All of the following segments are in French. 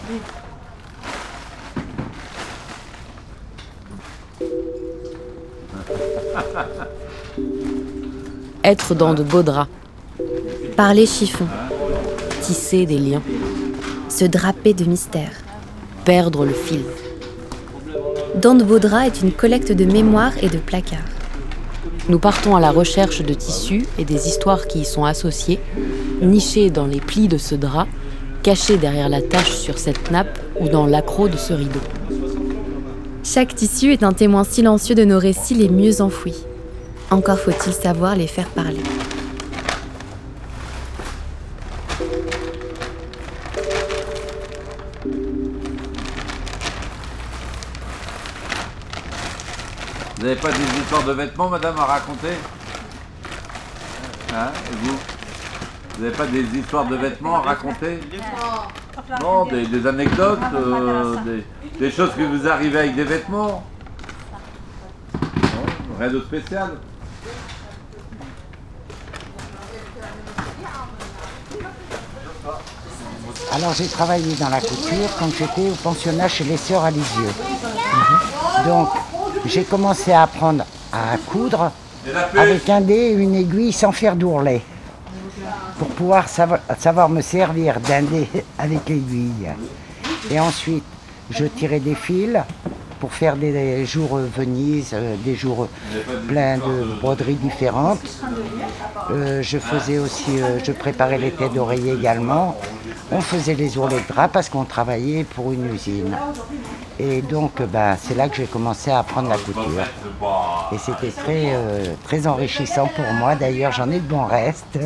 Être dans de beaux draps. Parler chiffon. Tisser des liens. Se draper de mystère. Perdre le fil. Dans de beaux draps est une collecte de mémoires et de placards. Nous partons à la recherche de tissus et des histoires qui y sont associées, nichés dans les plis de ce drap, cachés derrière la tache sur cette nappe ou dans l'accroc de ce rideau. Chaque tissu est un témoin silencieux de nos récits les mieux enfouis. Encore faut-il savoir les faire parler. Vous n'avez pas des histoires de vêtements, madame, à raconter? Hein? Et vous? Vous n'avez pas des histoires de vêtements à raconter? Non, des anecdotes, des choses qui vous arrivent avec des vêtements? Non, rien de spécial? Alors j'ai travaillé dans la couture quand j'étais au pensionnat chez les sœurs à Lisieux. Donc j'ai commencé à apprendre à coudre avec un dé et une aiguille sans faire d'ourlet, pour pouvoir savoir me servir d'un dé avec l'aiguille. Et ensuite je tirais des fils pour faire des jours Venise, des jours pleins de broderies différentes. Je faisais aussi, je préparais les têtes d'oreiller également. On faisait les ourlets de drap parce qu'on travaillait pour une usine. Et donc, c'est là que j'ai commencé à apprendre la couture. Et c'était très enrichissant pour moi. D'ailleurs, j'en ai de bons restes.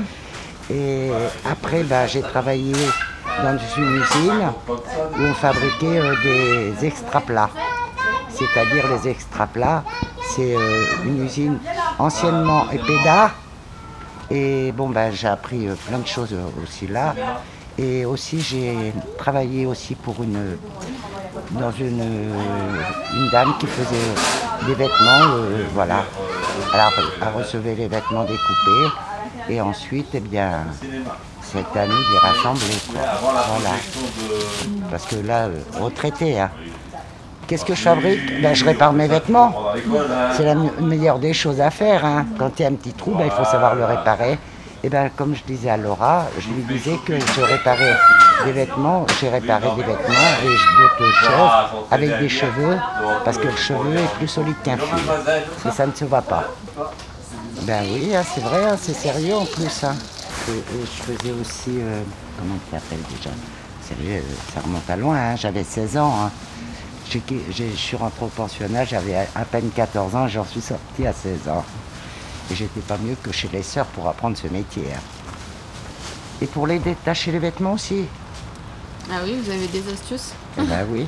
Et après, j'ai travaillé dans une usine où on fabriquait des extraplats. C'est-à-dire les extraplats, c'est une usine anciennement épéda. Et j'ai appris plein de choses aussi là. Et aussi, j'ai travaillé aussi pour dans une dame qui faisait des vêtements, voilà. Alors, elle recevait les vêtements découpés et ensuite, cette amie les rassemblait, quoi. Voilà. Parce que là, retraité, hein. Qu'est-ce que je fabrique? Je répare mes vêtements. C'est la meilleure des choses à faire, hein. Quand il y a un petit trou, il faut savoir le réparer. Et comme je disais à Laura, je lui disais que je réparais des vêtements, j'ai réparé des vêtements et d'autres choses avec des cheveux, parce que le cheveu est plus solide qu'un fil, et ça ne se voit pas. Oui, hein, c'est vrai, hein, c'est sérieux en plus. Hein. Et je faisais aussi, comment il s'appelle déjà? Sérieux, ça remonte à loin, hein, j'avais 16 ans. Hein. Je suis rentrée au pensionnat, j'avais à peine 14 ans, j'en suis sortie à 16 ans. Et j'étais pas mieux que chez les sœurs pour apprendre ce métier. Hein. Et pour les détacher les vêtements aussi. Ah oui, vous avez des astuces? Oui.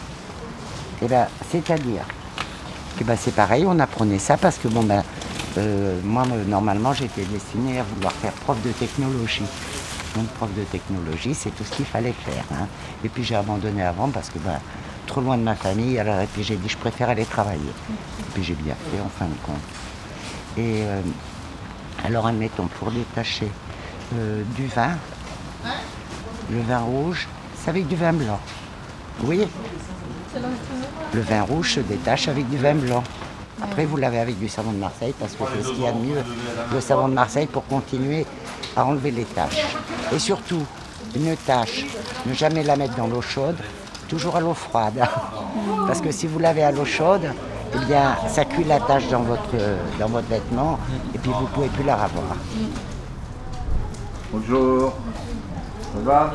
C'est-à-dire que c'est pareil, on apprenait ça parce que moi, normalement, j'étais destinée à vouloir faire prof de technologie. Donc, prof de technologie, c'est tout ce qu'il fallait faire. Hein. Et puis, j'ai abandonné avant parce que, trop loin de ma famille. Alors, et puis, j'ai dit, je préfère aller travailler. Et puis, j'ai bien fait, en fin de compte. Et alors, admettons, pour détacher du vin, le vin rouge, c'est avec du vin blanc. Vous voyez? Le vin rouge se détache avec du vin blanc. Après, vous l'avez avec du savon de Marseille, parce que c'est ce qu'il y a de mieux, le savon de Marseille, pour continuer à enlever les taches. Et surtout, une tache, ne jamais la mettre dans l'eau chaude, toujours à l'eau froide. Parce que si vous l'avez à l'eau chaude, ça cuit la tache dans votre vêtement, et puis vous ne pouvez plus la revoir. Bonjour. Ça va?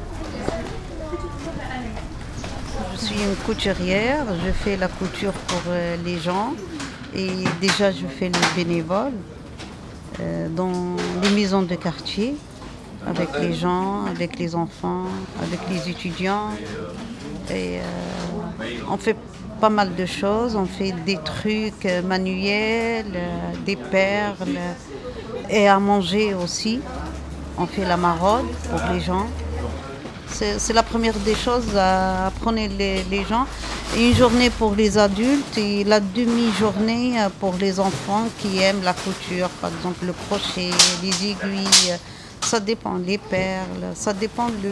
Je suis une couturière, je fais la couture pour les gens et déjà je fais le bénévole dans les maisons de quartier avec les gens, avec les enfants, avec les étudiants et on fait pas mal de choses, on fait des trucs manuels, des perles et à manger aussi, on fait la maraude pour les gens. C'est la première des choses à apprendre les gens. Et une journée pour les adultes et la demi-journée pour les enfants qui aiment la couture. Par exemple, le crochet, les aiguilles, ça dépend, les perles, ça dépend de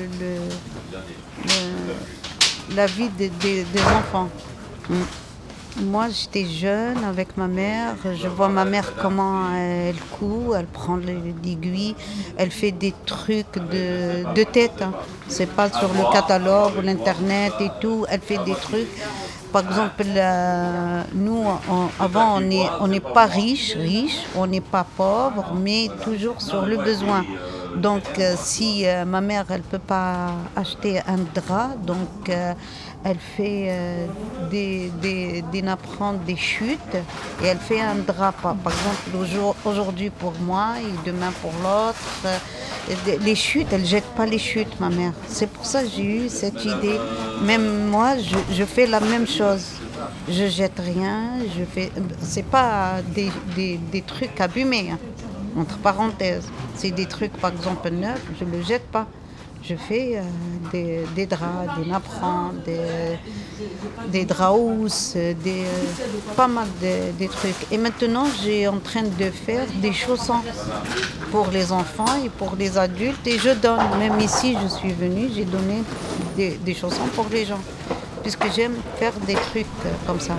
la vie des enfants. Moi, j'étais jeune avec ma mère. Je vois ma mère comment elle coud, elle prend l'aiguille, elle fait des trucs de tête. Hein. C'est pas sur le catalogue ou l'internet et tout. Elle fait des trucs. Par exemple, nous, avant, on n'est pas riche, on n'est pas pauvre, mais toujours sur le besoin. Donc, si ma mère, elle peut pas acheter un drap, donc elle fait des napperons, des chutes, et elle fait un drap. Par exemple, aujourd'hui pour moi et demain pour l'autre. Les chutes, elle ne jette pas les chutes, ma mère. C'est pour ça que j'ai eu cette idée. Même moi, je fais la même chose. Je jette rien, c'est pas des trucs abîmés, hein, entre parenthèses. C'est des trucs, par exemple, neufs, je ne le jette pas. Je fais des draps, des napperons, des draps, pas mal de trucs. Et maintenant, j'ai en train de faire des chaussons pour les enfants et pour les adultes. Et je donne, même ici, je suis venue, j'ai donné des chaussons pour les gens. Puisque j'aime faire des trucs comme ça.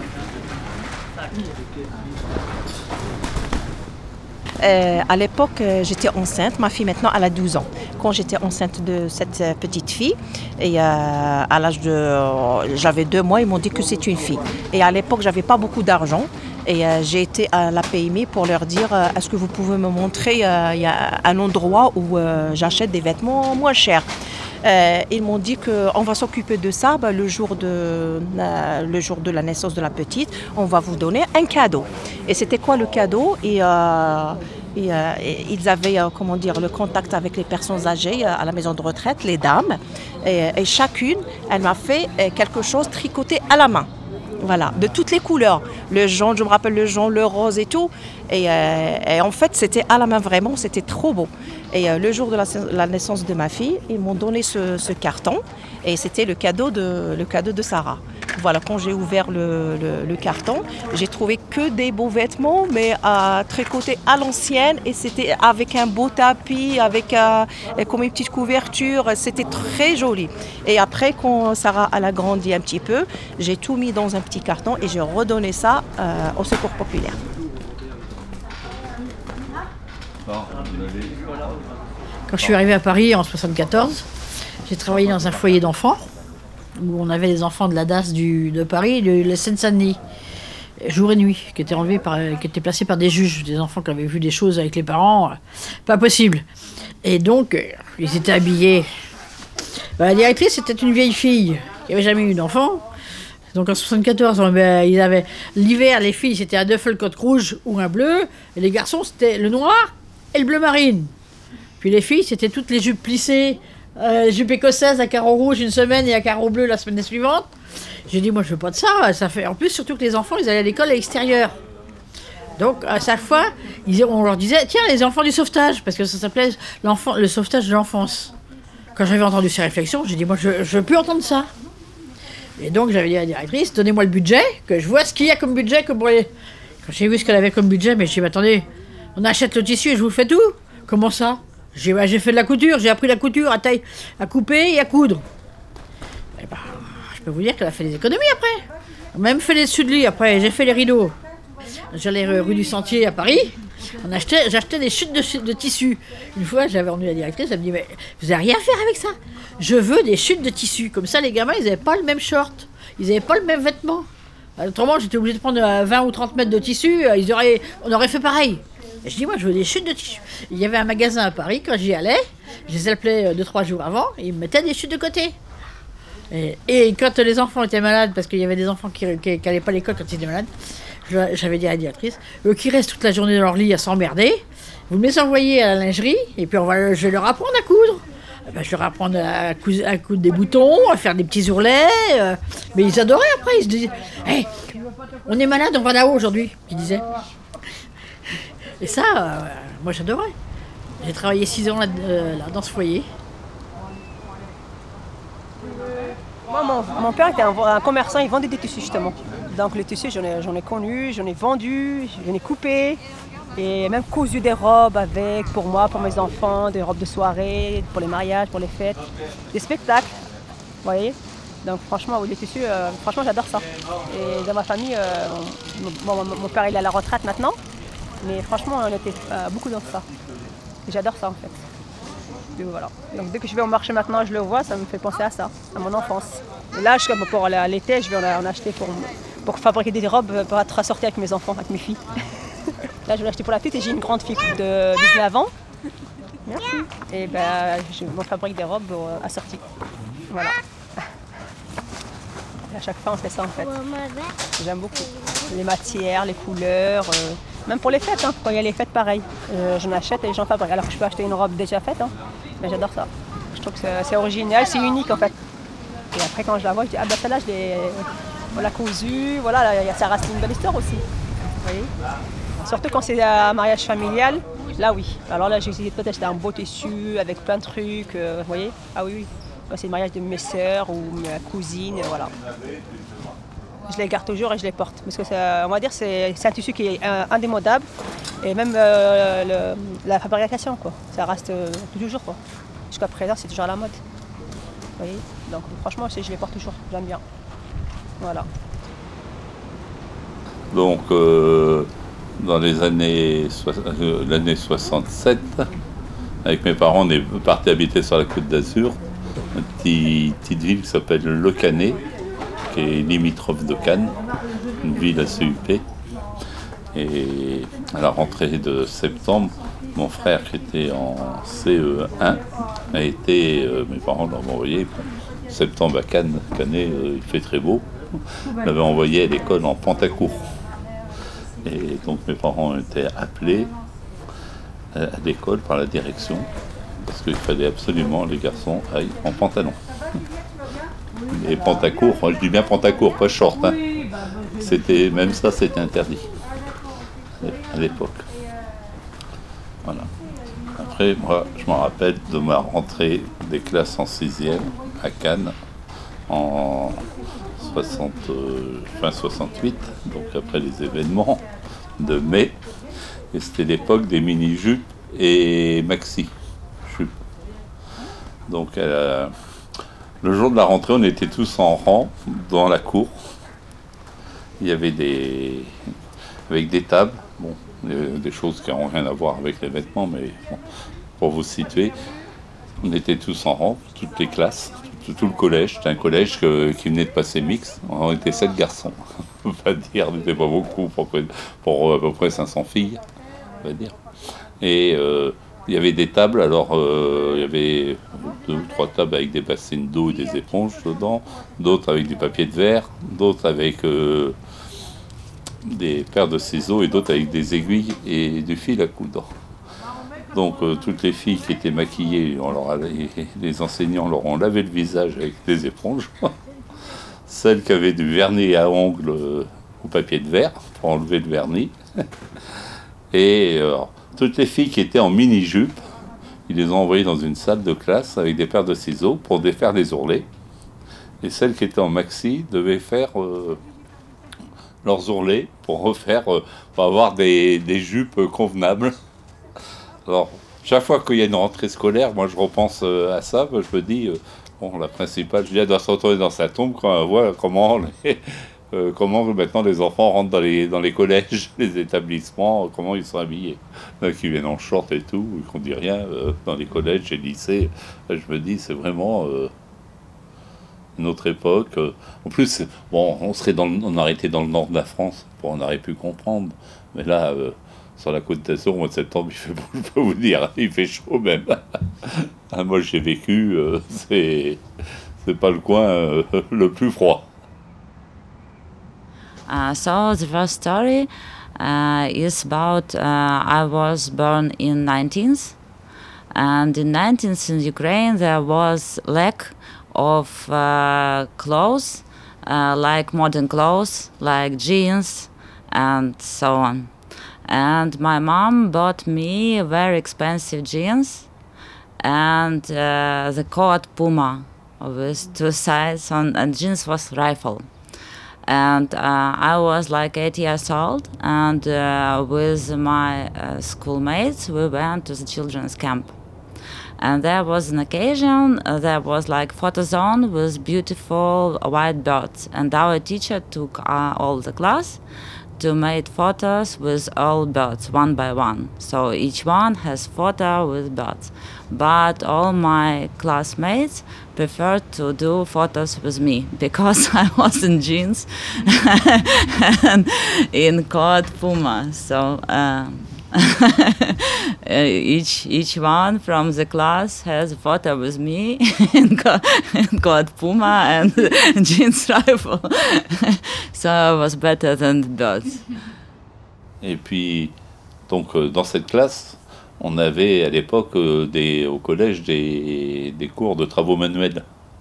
À l'époque, j'étais enceinte. Ma fille, maintenant, elle a 12 ans. Quand j'étais enceinte de cette petite fille, et à l'âge j'avais 2 mois, ils m'ont dit que c'est une fille. Et à l'époque, j'avais pas beaucoup d'argent. Et j'ai été à la PMI pour leur dire est-ce que vous pouvez me montrer il y a un endroit où j'achète des vêtements moins chers. Ils m'ont dit qu'on va s'occuper de ça le jour de la naissance de la petite. On va vous donner un cadeau. Et c'était quoi le cadeau? Et ils avaient le contact avec les personnes âgées à la maison de retraite, les dames. Et chacune, elle m'a fait quelque chose tricoté à la main. Voilà, de toutes les couleurs. Le jaune, je me rappelle le jaune, le rose et tout. Et en fait, c'était à la main vraiment, c'était trop beau. Et le jour de la naissance de ma fille, ils m'ont donné ce carton. Et c'était le cadeau de Sarah. Voilà, quand j'ai ouvert le carton, j'ai trouvé que des beaux vêtements, mais tricotés à l'ancienne. Et c'était avec un beau tapis, avec comme une petite couverture. C'était très joli. Et après, quand Sarah elle a grandi un petit peu, j'ai tout mis dans un petit carton et j'ai redonné ça au Secours populaire. Quand je suis arrivée à Paris en 1974, j'ai travaillé dans un foyer d'enfants où on avait les enfants de la DAS de Paris, de la Seine-Saint-Denis, jour et nuit, qui étaient placés par des juges, des enfants qui avaient vu des choses avec les parents, pas possible. Et donc, ils étaient habillés. La directrice, c'était une vieille fille qui n'avait jamais eu d'enfant. Donc en 1974, ils avaient l'hiver, les filles, c'était un Duffel-coat rouge ou un bleu, et les garçons, c'était le noir et le bleu marine. Puis les filles, c'était toutes les jupes plissées, jupes écossaises à carreaux rouges une semaine et à carreaux bleus la semaine suivante. J'ai dit, moi je veux pas de ça. Ça fait... En plus, surtout que les enfants, ils allaient à l'école à l'extérieur. Donc à chaque fois, on leur disait, tiens, les enfants du sauvetage, parce que ça s'appelait le sauvetage de l'enfance. Quand j'avais entendu ces réflexions, j'ai dit, moi je veux plus entendre ça. Et donc j'avais dit à la directrice, donnez-moi le budget, que je vois ce qu'il y a comme budget. Quand j'ai vu ce qu'elle avait comme budget, mais j'ai dit, mais attendez, on achète le tissu et je vous le fais tout. Comment ça? J'ai fait de la couture, j'ai appris la couture à taille, à couper et à coudre. Et je peux vous dire qu'elle a fait des économies après. On a même fait les dessus de lit après, j'ai fait les rideaux. J'allais rue du Sentier à Paris, j'achetais des chutes de tissu. Une fois, j'avais emmené la directrice, elle me dit, mais vous n'avez rien à faire avec ça. Je veux des chutes de tissu. Comme ça, les gamins, ils n'avaient pas le même short, ils n'avaient pas le même vêtement. Autrement, j'étais obligée de prendre 20 ou 30 mètres de tissu, on aurait fait pareil. Et je dis, moi, je veux des chutes de tissu. Il y avait un magasin à Paris, quand j'y allais, je les appelais 2-3 jours avant, et ils me mettaient des chutes de côté. Et quand les enfants étaient malades, parce qu'il y avait des enfants qui n'allaient pas à l'école quand ils étaient malades, j'avais dit à la directrice, eux qui restent toute la journée dans leur lit à s'emmerder, vous me les envoyez à la lingerie, et puis je vais leur apprendre à coudre. Je leur apprendre à coudre des boutons, à faire des petits ourlets. Mais ils adoraient après, ils se disaient, hey, on est malade, on va là-haut aujourd'hui, ils disaient. Et ça, moi j'adorais. J'ai travaillé 6 ans là, dans ce foyer. Moi, mon père était un commerçant, il vendait des tissus justement. Donc les tissus, j'en ai connu, j'en ai vendu, j'en ai coupé. Et même cousu des robes avec, pour moi, pour mes enfants, des robes de soirée, pour les mariages, pour les fêtes, des spectacles, vous voyez. Donc franchement, oui, les tissus, franchement j'adore ça. Et dans ma famille, mon père il est à la retraite maintenant, mais franchement on était beaucoup dans ça. Et j'adore ça en fait. Et voilà. Donc dès que je vais au marché maintenant, je le vois, ça me fait penser à ça, à mon enfance. Et là, pour l'été, je vais en acheter pour fabriquer des robes pour être assorties avec mes enfants, avec mes filles. Là, je vais l'acheter pour la petite et j'ai une grande fille de 19 ans. Merci. Et je me fabrique des robes assorties. Voilà. Et à chaque fois, on fait ça en fait. J'aime beaucoup. Les matières, les couleurs, même pour les fêtes. Hein. Quand il y a les fêtes, pareil. J'en achète et j'en fabrique. Alors que je peux acheter une robe déjà faite. Hein. Mais j'adore ça. Je trouve que c'est original, c'est unique en fait. Et après, quand je la vois, je dis celle-là, on l'a cousue. Voilà, ça reste une belle histoire aussi. Vous voyez ? Surtout quand c'est un mariage familial, là oui. Alors là, j'ai essayé peut-être d'acheter un beau tissu avec plein de trucs, vous voyez. Ah oui, oui. Quand c'est le mariage de mes sœurs ou ma cousine, voilà. Je les garde toujours et je les porte. Parce que on va dire c'est un tissu qui est indémodable. Et même la fabrication, quoi. Ça reste toujours, quoi. Jusqu'à présent, c'est toujours à la mode. Vous voyez. Donc franchement, je les porte toujours. J'aime bien. Voilà. Donc, dans l'année 67, avec mes parents, on est partis habiter sur la Côte d'Azur, une petite ville qui s'appelle Le Canet, qui est limitrophe de Cannes, une ville assez huppée. Et à la rentrée de septembre, mon frère qui était en CE1 a été, mes parents l'ont envoyé, septembre à Cannes, Canet, il fait très beau, l'avait envoyé à l'école en pantacourt. Et donc mes parents ont été appelés à l'école par la direction parce qu'il fallait absolument les garçons aillent en pantalon. Et pantacourt, je dis bien pantacourt, pas short. Hein. Même ça, c'était interdit à l'époque. Voilà. Après, moi, je me rappelle de ma rentrée des classes en 6e à Cannes en fin 68, donc après les événements de mai, et c'était l'époque des mini-jupes et maxi-jupes. Donc le jour de la rentrée, on était tous en rang dans la cour. Il y avait avec des tables, bon, des choses qui n'ont rien à voir avec les vêtements, mais bon, pour vous situer, on était tous en rang, toutes les classes. Tout le collège, c'était un collège qui venait de passer mixte. On était 7 garçons, on va dire, on n'était pas beaucoup pour à peu près 500 filles, on va dire. Et il y avait des tables, alors il y avait 2 ou 3 tables avec des bassines d'eau et des éponges dedans, d'autres avec du papier de verre, d'autres avec des paires de ciseaux et d'autres avec des aiguilles et du fil à coudre. Donc toutes les filles qui étaient maquillées, les enseignants leur ont lavé le visage avec des éponges. Celles qui avaient du vernis à ongles au papier de verre pour enlever le vernis. Et toutes les filles qui étaient en mini-jupe, ils les ont envoyées dans une salle de classe avec des paires de ciseaux pour défaire les ourlets. Et celles qui étaient en maxi devaient faire leurs ourlets pour avoir des jupes convenables. Alors, chaque fois qu'il y a une rentrée scolaire, moi je repense à ça, je me dis, la principale, je dis, elle doit se retrouver dans sa tombe quand elle voit comment maintenant les enfants rentrent dans les collèges, les établissements, comment ils sont habillés. Donc, ils viennent en short et tout, qu'on dit rien, dans les collèges et lycées. Je me dis, c'est vraiment une autre époque. En plus, on aurait été dans le nord de la France, on aurait pu comprendre. Mais là... sur la Côte d'Azur, au mois de septembre, il fait beau, je peux vous dire, il fait chaud même. Moi, j'ai vécu, c'est pas le coin le plus froid. So the first story is about I was born in 19th, and in 19th in Ukraine there was lack of clothes, like modern clothes, like jeans and so on. And my mom bought me very expensive jeans and the coat Puma with 2 sides on, and jeans was rifle. And I was like 8 years old, and with my schoolmates, we went to the children's camp. And there was an occasion, there was like photo zone with beautiful white birds. And our teacher took all the class to make photos with all birds, one by one. So each one has photo with birds. But all my classmates preferred to do photos with me because I was in jeans and in coat Puma. So each one from the class has a photo with me in coat Puma and jeans rifle. So I was better than the birds. Et puis, donc dans cette classe, on avait à l'époque au collège des cours de travaux manuels.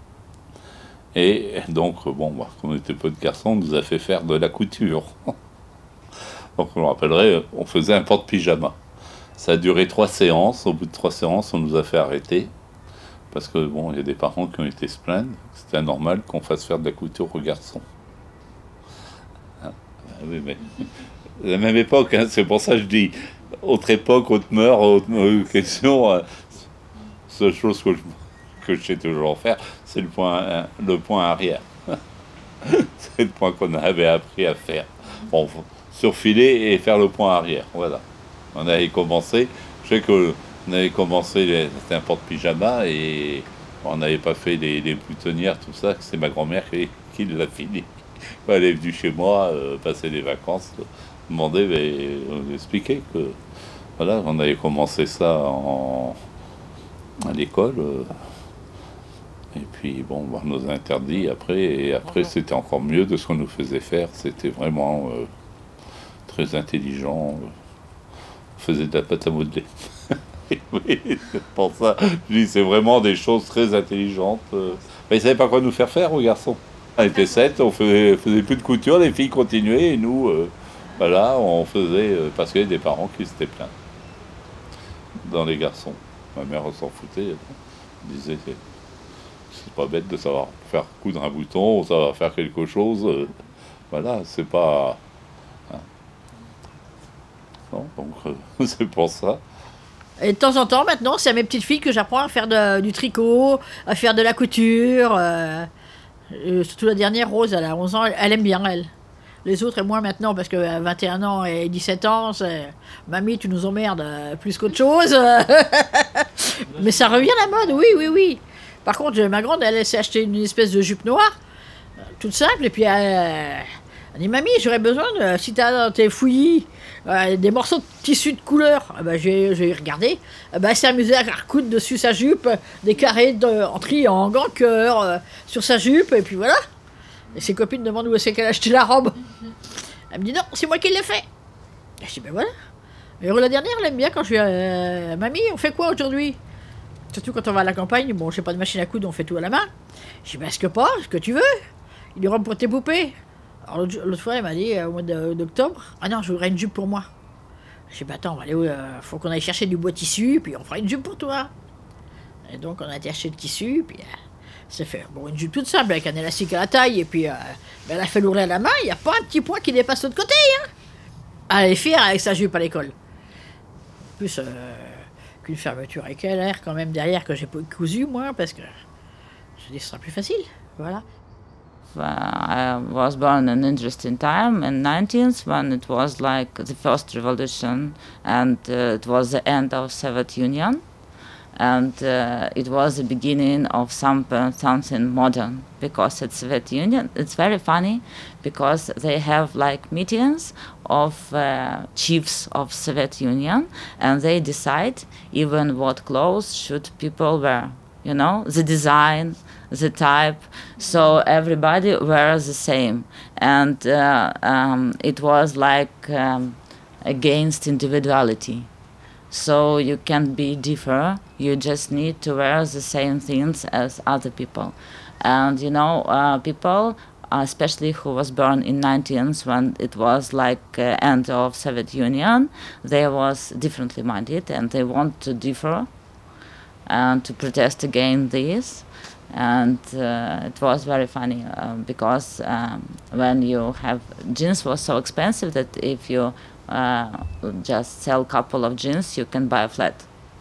Et donc, bon, comme on était peu de garçons, on nous a fait faire de la couture. Donc, je me rappellerai, on faisait un porte-pyjama. Ça a duré 3 séances. Au bout de 3 séances, on nous a fait arrêter. Parce que, bon, il y a des parents qui ont été se plaindre. C'était anormal qu'on fasse faire de la couture aux garçons. Ah, oui, mais à la même époque, hein, c'est pour ça que je dis, autre époque, autre mœurs, autre question. Seule chose que je sais toujours faire, c'est le point arrière. C'est le point qu'on avait appris à faire. Bon, surfiler et faire le point arrière, voilà. On avait commencé, je sais qu'on avait commencé, c'était un porte-pyjama et on n'avait pas fait les boutonnières, tout ça, c'est ma grand-mère qui l'a fini. Elle est venue chez moi, passer les vacances, demander, mais on expliquait que, voilà, on avait commencé ça à l'école, et puis bon, on nous a interdit après, et après c'était encore mieux de ce qu'on nous faisait faire, c'était vraiment très intelligent, on faisait de la pâte à modeler. Oui, c'est pour ça, je dis, c'est vraiment des choses très intelligentes. Mais ils ne savaient pas quoi nous faire aux garçons. On était 7, on faisait plus de couture, les filles continuaient, et nous, voilà, on faisait, parce qu'il y avait des parents qui s'étaient plaints dans les garçons. Ma mère s'en foutait, elle disait, c'est pas bête de savoir faire coudre un bouton, savoir faire quelque chose, voilà, c'est pas... Hein. Non, donc c'est pour ça. Et de temps en temps, maintenant, c'est à mes petites filles que j'apprends à faire du tricot, à faire de la couture. Surtout la dernière, Rose, elle a 11 ans, elle aime bien, elle. Les autres et moi maintenant, parce que 21 ans et 17 ans, c'est... Mamie, tu nous emmerdes plus qu'autre chose. Mais ça revient à la mode, oui. Par contre, ma grande, elle s'est acheté une espèce de jupe noire, toute simple, et puis elle dit, Mamie, j'aurais besoin, si t'as dans tes fouillis, des morceaux de tissu de couleur. J'ai regardé, elle s'est amusée à recoudre dessus sa jupe, des carrés en triangle, en cœur, sur sa jupe, et puis voilà. Et ses copines demandent où c'est qu'elle a acheté la robe. Elle me dit non, c'est moi qui l'ai fait. Et je dis ben voilà. Et la dernière, elle aime bien quand je dis Mamie, on fait quoi aujourd'hui? Surtout quand on va à la campagne, bon, j'ai pas de machine à coudre, on fait tout à la main. Je dis ben ce que tu veux. Il y aura pour tes poupées. Alors l'autre fois, elle m'a dit au mois d'octobre, ah non, je voudrais une jupe pour moi. Je dis ben attends, on va aller où, faut qu'on aille chercher du bois tissu, puis on fera une jupe pour toi. Et donc on a été acheter le tissu, puis c'est fait. Bon, une jupe toute simple avec un élastique à la taille, et puis elle a fait l'ourlet à la main, il n'y a pas un petit point qui dépasse de l'autre côté. Hein. Elle est fière avec sa jupe à l'école. En plus, qu'une fermeture avec elle, l'air quand même derrière que j'ai pas cousu, moi, parce que je dis ce sera plus facile. Voilà. I was born in an interesting time in 19th when it was like the first revolution and it was the end of Soviet Union. And it was the beginning of something modern, because it's Soviet Union. It's very funny because they have like meetings of chiefs of Soviet Union, and they decide even what clothes should people wear. You know, the design, the type. So everybody wears the same, and it was like against individuality. So you can't be different, you just need to wear the same things as other people. And you know, people, especially who was born in 19th when it was like end of Soviet Union, they was differently minded and they want to differ and to protest against this. And it was very funny because when you have jeans was so expensive that if you just sell a couple of jeans, you can buy a flat.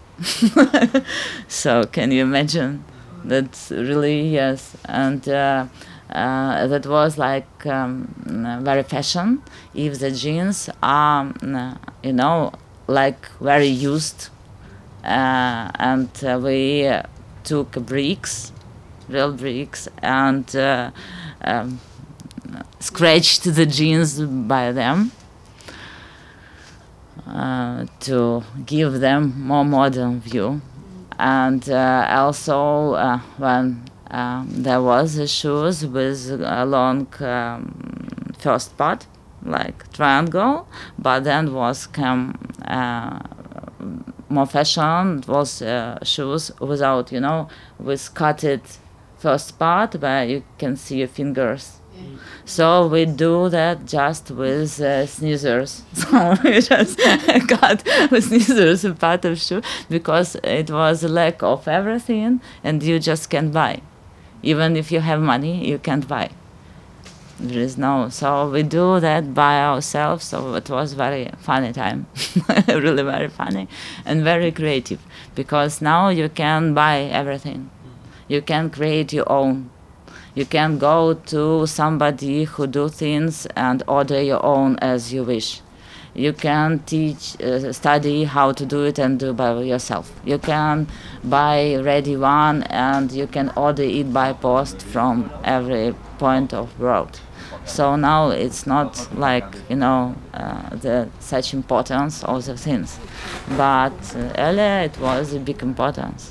So can you imagine? That's really, yes. And that was like very fashion. If the jeans are, like very used, and we took bricks, real bricks, and scratched the jeans by them to give them more modern view. And also when there was the shoes with a long first part, like triangle, but then was more fashion. It was shoes without, with cutted first part where you can see your fingers. So we do that just with scissors. So we just cut with scissors a part of shoe because it was a lack of everything and you just can't buy. Even if you have money, you can't buy. There is no. So we do that by ourselves. So it was very funny time, really very funny and very creative because now you can buy everything. You can create your own. You can go to somebody who do things and order your own as you wish. You can study how to do it and do by yourself. You can buy ready one and you can order it by post from every point of world. So now it's not like, the such importance of the things. But earlier it was a big importance.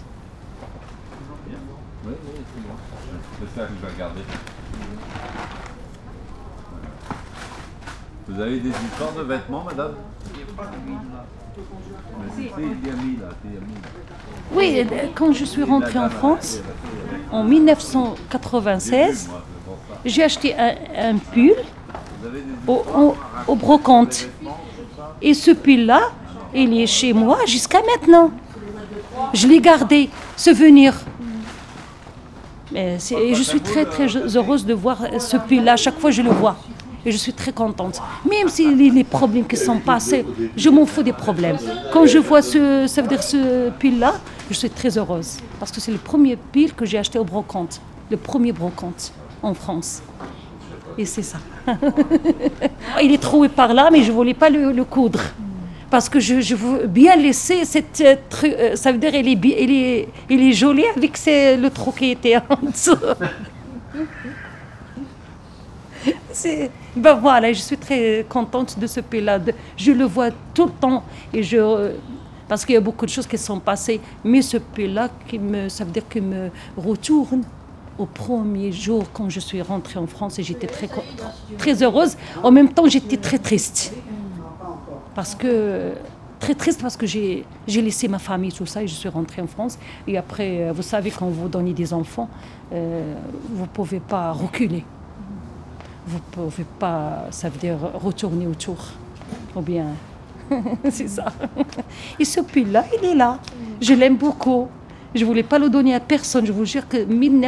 Vous avez des histoires de vêtements, madame? Oui, quand je suis rentrée en France, en 1996, j'ai acheté un pull au brocante. Et ce pull-là, il est chez moi jusqu'à maintenant. Je l'ai gardé, souvenir. Je suis très très heureuse de voir ce pull-là. Chaque fois, je le vois. Et je suis très contente. Même si les problèmes qui sont passés, je m'en fous des problèmes. Quand je vois ce pull-là, je suis très heureuse. Parce que c'est le premier pull que j'ai acheté au brocante. Le premier brocante en France. Et c'est ça. Il est troué par là, mais je ne voulais pas le coudre. Parce que je veux bien laisser cette truc. Ça veut dire il est joli avec le trou qui était en dessous. Voilà, je suis très contente de ce pull-là. Je le vois tout le temps parce qu'il y a beaucoup de choses qui sont passées. Mais ce pull-là, ça veut dire qu'il me retourne au premier jour quand je suis rentrée en France et j'étais très, très heureuse. En même temps, j'étais très triste. Très triste parce que j'ai laissé ma famille, tout ça, et je suis rentrée en France. Et après, vous savez, quand vous donnez des enfants, vous ne pouvez pas reculer. Vous ne pouvez pas, ça veut dire retourner autour. Ou bien, c'est ça. Et ce pull-là, il est là. Je l'aime beaucoup. Je ne voulais pas le donner à personne. Je vous jure que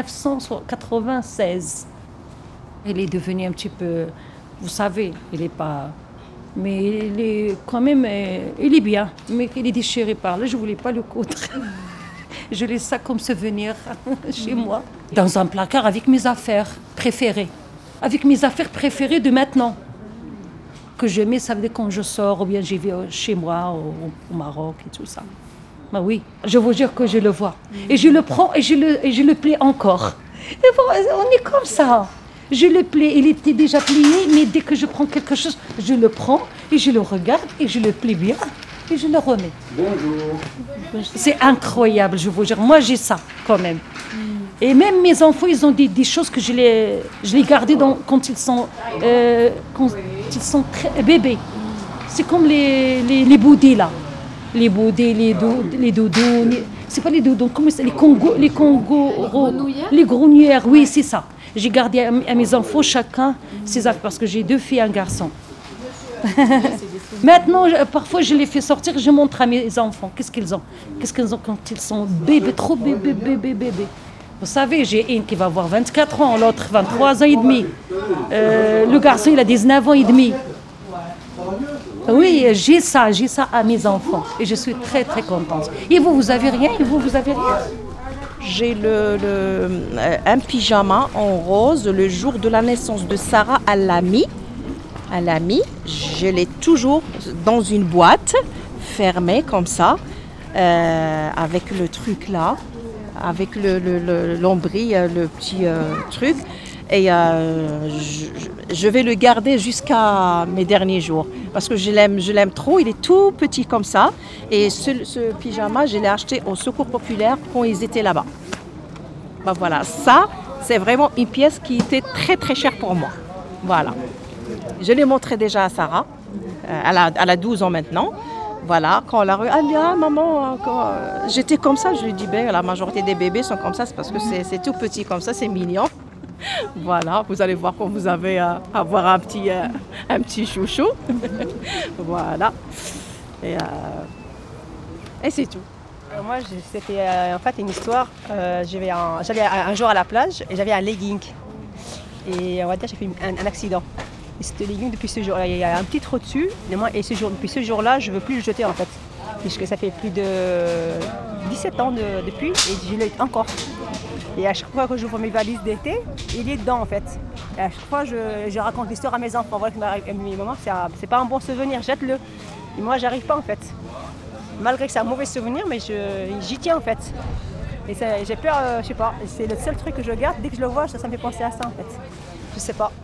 1996, il est devenu un petit peu, vous savez, il n'est pas... Mais il est quand même, il est bien. Mais il est déchiré par là, je ne voulais pas le coudre. Je laisse ça comme souvenir chez moi. Dans un placard avec mes affaires préférées. Avec mes affaires préférées de maintenant. Que je mets, ça veut dire quand je sors, ou bien j'y vais chez moi, au Maroc et tout ça. Ben oui, je vous jure que je le vois. Et je le prends et je le plie encore. Et bon, on est comme ça. Je le plie, il était déjà plié, mais dès que je prends quelque chose, je le prends et je le regarde et je le plie bien et je le remets. Bonjour. C'est incroyable, je vous jure. Moi, j'ai ça quand même. Et même mes enfants, ils ont des choses que je les gardées quand ils sont bébés. C'est comme les boudés là. Les boudés, les doudous. C'est pas les doudous, comment c'est les kangourous, les grenouillères, oui, c'est ça. J'ai gardé à mes enfants chacun ses affaires parce que j'ai 2 filles et un garçon. Maintenant, parfois, je les fais sortir, je montre à mes enfants qu'est-ce qu'ils ont quand ils sont bébés, trop bébés. Vous savez, j'ai une qui va avoir 24 ans, l'autre 23 ans et demi. Le garçon, il a 19 ans et demi. Oui, j'ai ça à mes enfants. Et je suis très, très contente. Et vous, vous avez rien? Et vous, vous avez rien? J'ai un pyjama en rose le jour de la naissance de Sarah à l'ami. Je l'ai toujours dans une boîte fermée comme ça, avec le truc là, avec l'ombris, le petit truc. Et je vais le garder jusqu'à mes derniers jours parce que je l'aime trop. Il est tout petit comme ça. Et ce pyjama, je l'ai acheté au Secours Populaire quand ils étaient là-bas. Ben voilà, ça, c'est vraiment une pièce qui était très très chère pour moi. Voilà. Je l'ai montré déjà à Sarah. Elle a 12 ans maintenant. Voilà, quand elle a elle dit, ah maman, j'étais comme ça. Je lui dis, ben la majorité des bébés sont comme ça, c'est parce que c'est tout petit comme ça, c'est mignon. Voilà, vous allez voir quand vous avez avoir un petit chouchou. Voilà. Et c'est tout. Moi, c'était en fait une histoire. J'allais un jour à la plage et j'avais un legging. Et on va dire j'ai fait un accident. Et c'était legging depuis ce jour-là. Il y a un petit trou dessus. Et depuis ce jour-là, je ne veux plus le jeter en fait. Puisque ça fait plus de 17 ans depuis et je l'ai encore. Et à chaque fois que j'ouvre mes valises d'été, il est dedans en fait. Et à chaque fois, je raconte l'histoire à mes enfants. Voilà, mes mamans, c'est pas un bon souvenir, jette-le. Et moi, j'arrive pas en fait. Malgré que c'est un mauvais souvenir, mais j'y tiens en fait. Et j'ai peur, je sais pas, c'est le seul truc que je garde. Dès que je le vois, ça me fait penser à ça en fait. Je sais pas.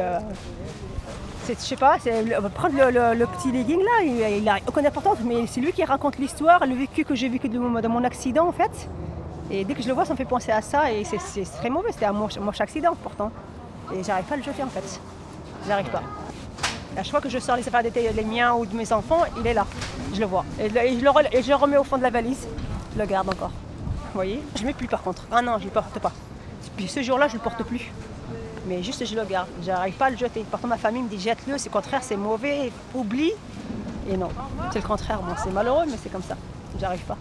Je sais pas, prendre le petit legging là, il a aucune importance, mais c'est lui qui raconte l'histoire, le vécu que j'ai vécu de mon accident en fait. Et dès que je le vois, ça me fait penser à ça et c'est très mauvais, c'était un moche accident pourtant. Et j'arrive pas à le jeter en fait. J'arrive pas. À chaque fois que je sors les affaires d'été, les miens ou de mes enfants, il est là. Je le vois. Et je le remets au fond de la valise. Je le garde encore. Vous voyez? Je ne mets plus par contre. Ah non, je ne le porte pas. Puis ce jour-là, je ne le porte plus. Mais juste, je le garde. Je n'arrive pas à le jeter. Pourtant, ma famille me dit jette-le, c'est le contraire, c'est mauvais, oublie. Et non, c'est le contraire. Moi, c'est malheureux, mais c'est comme ça. J'arrive pas.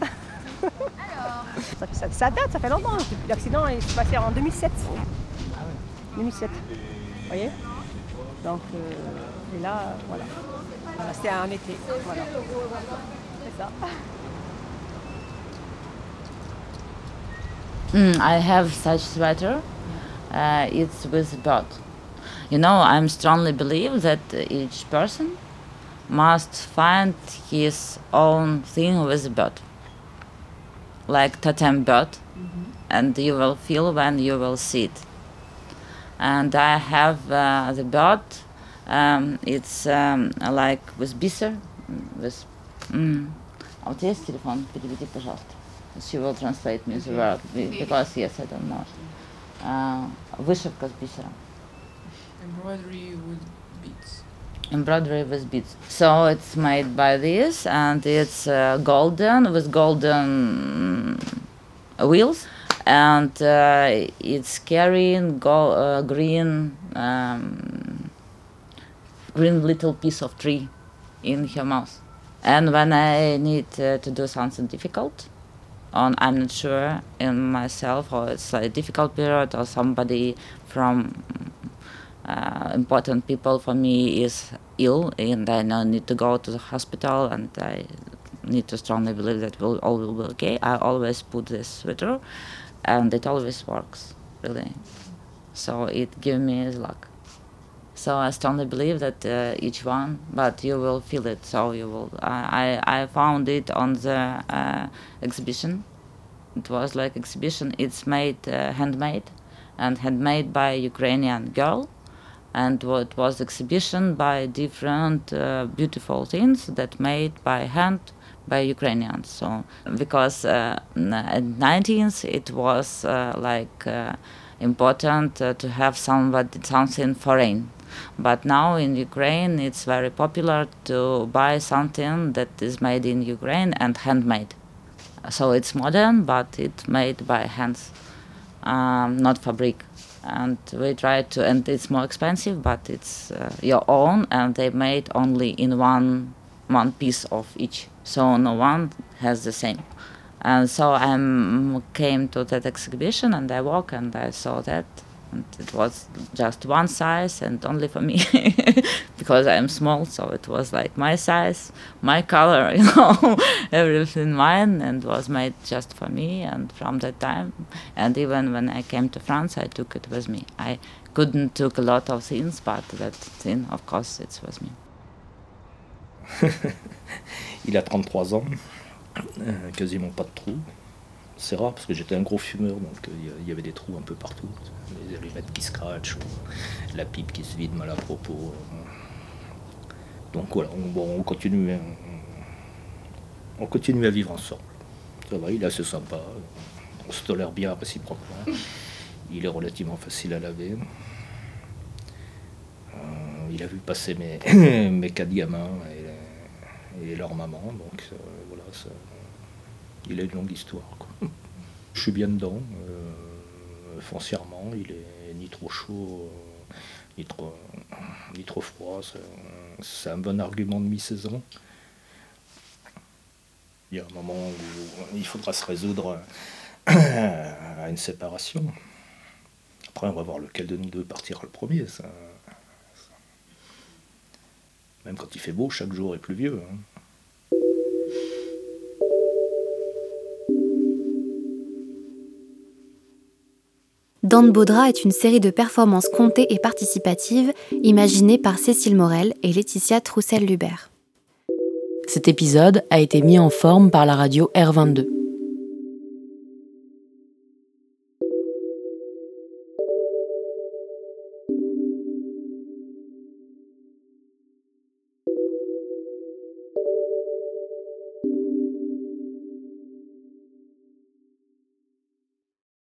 Ça date, ça fait longtemps. L'accident s'est passé en 2007. 2007. Vous voyez? Donc, et là, voilà. C'était un été. Voilà. C'est ça. I have such sweater. It's with bird. You know, I strongly believe that each person must find his own thing with bird. Like totem bird, and you will feel when you will see it. And I have the bird. It's like with biser. With. А у тебя есть телефон? Переведи, пожалуйста. She will translate me the word because yes, I don't know. Вышивка с бисером. Embroidery with beads. Embroidery with beads. So it's made by this, and it's golden with golden wheels, and it's carrying green little piece of tree in her mouth. And when I need to do something difficult, I'm not sure in myself, or it's a difficult period, or somebody from important people for me is ill, and I now need to go to the hospital, and I need to strongly believe that all will be okay. I always put this sweater, and it always works, really. So it gives me luck. So I strongly believe that each one, but you will feel it. So you will. I found it on the exhibition. It was like exhibition. It's made handmade, and handmade by Ukrainian girl, and it was exhibition by different beautiful things that made by hand by Ukrainians. So because in 19th it was important to have something foreign. But now in Ukraine it's very popular to buy something that is made in Ukraine and handmade. So it's modern, but it's made by hands, not fabric. And we try to, and it's more expensive, but it's your own, and they made only in one piece of each. So no one has the same. And so I came to that exhibition and I walked and I saw that. And it was just one size and only for me because I'm small, so it was like my size, my color, everything mine, and was made just for me. And from that time, and even when I came to France, I took it with me. I couldn't took a lot of things, but that thing, of course, it was me. Il a 33 ans, quasiment pas de trous. C'est rare parce que j'étais un gros fumeur, donc il y avait des trous un peu partout. Les allumettes qui scratchent, la pipe qui se vide mal à propos. Donc voilà, on continue à vivre ensemble. Ça va, il est assez sympa, on se tolère bien réciproquement. Il est relativement facile à laver. Il a vu passer mes 4 gamins et leur maman, donc voilà, il a une longue histoire, quoi. Je suis bien dedans, foncièrement, il est ni trop chaud, ni trop froid, c'est un bon argument de mi-saison. Il y a un moment où il faudra se résoudre à une séparation. Après, on va voir lequel de nous deux partira le premier. Ça. Même quand il fait beau, chaque jour est pluvieux. Dan Baudra est une série de performances contées et participatives imaginées par Cécile Morel et Laetitia Troussel-Lubert. Cet épisode a été mis en forme par la radio R22.